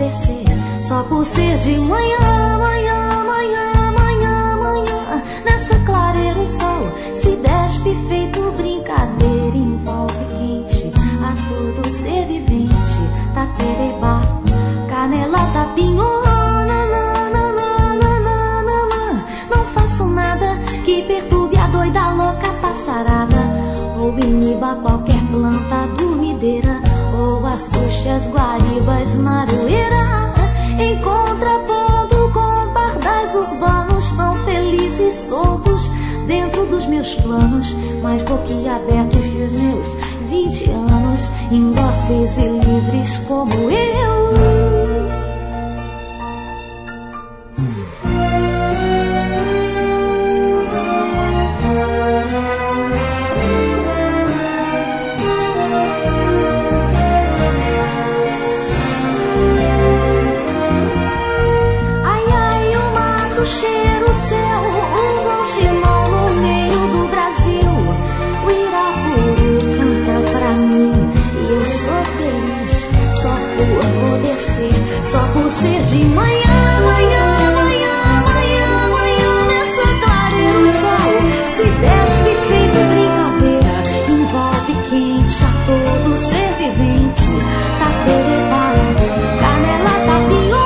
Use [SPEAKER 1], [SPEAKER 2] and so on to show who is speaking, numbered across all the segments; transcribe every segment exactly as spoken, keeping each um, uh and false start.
[SPEAKER 1] descer, só por ser de manhã, manhã, manhã, manhã, manhã. Nessa clareira o sol se despe feito brincadeira, envolve quente a todo ser vivente. Tatereba, canela, tapinho, não faço nada que perturbe a doida louca passarada, ou iniba qualquer planta dormideira, ou assuste as guaribas na aroeira. Em contraponto com pardais urbanos tão felizes soltos dentro dos meus planos, mais boquiabertos que os meus vinte anos, indóceis e livres como eu. Cheiro o céu, um longilão no meio do Brasil. O Irapuru canta pra mim e eu sou feliz só por poder ser, só por ser de manhã, manhã, manhã, manhã, manhã. Nessa clareira o sol se despe feito brincadeira, envolve quente a todo ser vivente. Tatereba, canela, tapinho,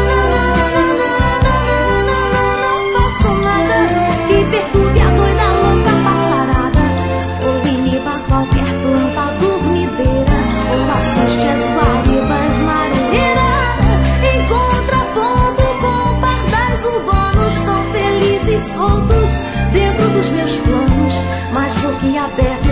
[SPEAKER 1] perturbe a doida louca passarada, ou iniba qualquer planta dormideira, ou assuste as guaribas na aroeira. Em contraponto com pardais urbanos tão felizes soltos dentro dos meus planos, mais boquiabertos